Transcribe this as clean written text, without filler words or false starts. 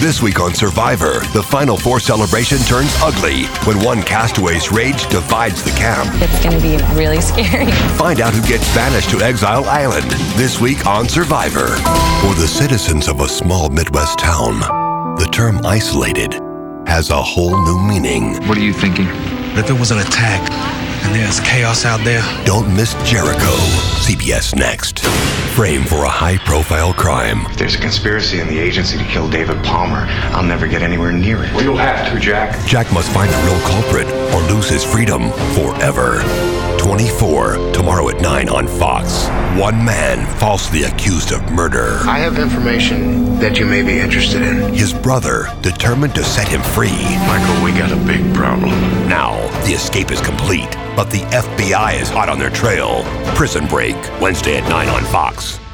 This week on Survivor, the Final Four celebration turns ugly when one castaway's rage divides the camp. It's going to be really scary. Find out who gets banished to Exile Island this week on Survivor. For the citizens of a small Midwest town, the term isolated has a whole new meaning. What are you thinking? If it was an attack and there's chaos out there. Don't miss Jericho. CBS Next. Framed for a high-profile crime. If there's a conspiracy in the agency to kill David Palmer, I'll never get anywhere near it. Well, you'll have to, Jack. Jack must find the real culprit or lose his freedom forever. 24, tomorrow at 9 on Fox. One man falsely accused of murder. I have information that you may be interested in. His brother determined to set him free. Michael, we got a big problem. Now, the escape is complete, but the FBI is hot on their trail. Prison Break, Wednesday at 9 on Fox.